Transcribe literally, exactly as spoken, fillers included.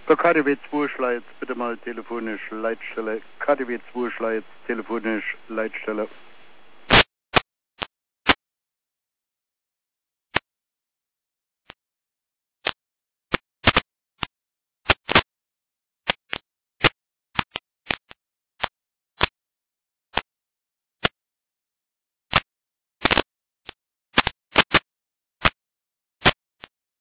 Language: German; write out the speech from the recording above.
Der K D W zwei Schleiz, bitte mal telefonisch Leitstelle. K D W zwei Schleiz, telefonisch Leitstelle.